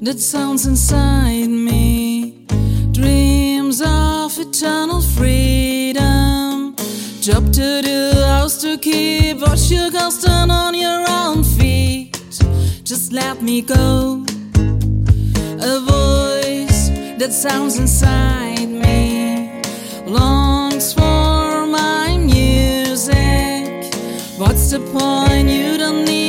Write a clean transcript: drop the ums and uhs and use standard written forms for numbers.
that sounds inside me. Dreams of eternal freedom. Job to do, house to keep. Watch your girl stand on your own feet. Just let me go. A voice that sounds inside me longs for my music. What's the point? You don't need